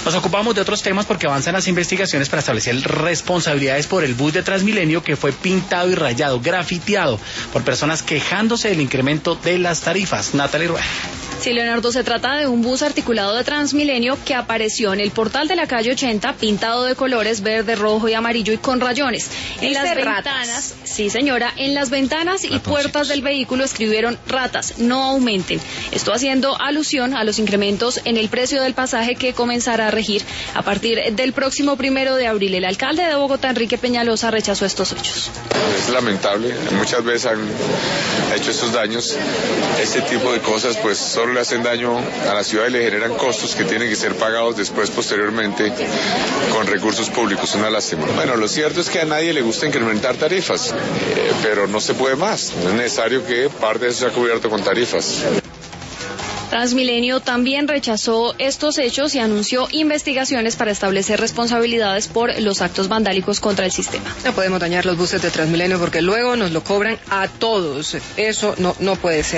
Nos ocupamos de otros temas porque avanzan las investigaciones para establecer responsabilidades por el bus de Transmilenio que fue pintado y rayado, grafiteado por personas quejándose del incremento de las tarifas. Natalia Rueda. Sí, Leonardo, se trata de un bus articulado de Transmilenio que apareció en el portal de la calle 80, pintado de colores verde, rojo y amarillo y con rayones. En las ventanas, sí señora, en las ventanas y puertas del vehículo escribieron ratas, no aumenten. Esto haciendo alusión a los incrementos en el precio del pasaje que comenzará a regir a partir del próximo 1 de abril. El alcalde de Bogotá, Enrique Peñalosa, rechazó estos hechos. Es lamentable, muchas veces han hecho estos daños, este tipo de cosas pues solo le hacen daño a la ciudad y le generan costos que tienen que ser pagados después, posteriormente, con recursos públicos. Una lástima. Bueno, lo cierto es que a nadie le gusta incrementar tarifas, pero no se puede más. Es necesario que parte de eso sea cubierto con tarifas. Transmilenio también rechazó estos hechos y anunció investigaciones para establecer responsabilidades por los actos vandálicos contra el sistema. No podemos dañar los buses de Transmilenio porque luego nos lo cobran a todos. Eso no puede ser.